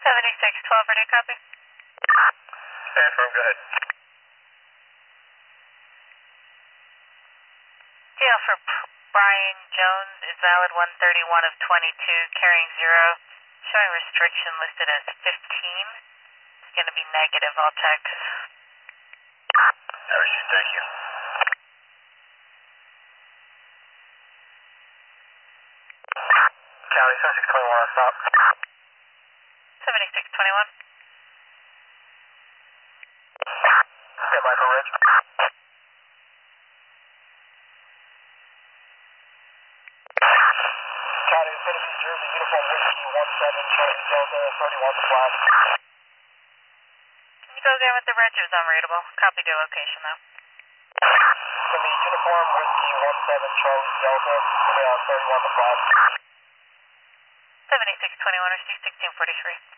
7612, ready to copy? Stand firm, go ahead. Deal for Brian Jones is valid 131 of 22, carrying 0, showing restriction listed as 15. It's going to be negative, I'll check. I received, thank you. County 7621 on stop. 7621. Stand by for Ridge. County of City, New Jersey, Uniform Whiskey 17, Charlie Delta 31 to flag. Can you go there with the reg? It was unreadable. Copy to location though. City, Uniform Whiskey 17, Charlie Delta 31 to flag. 7621 or C1643.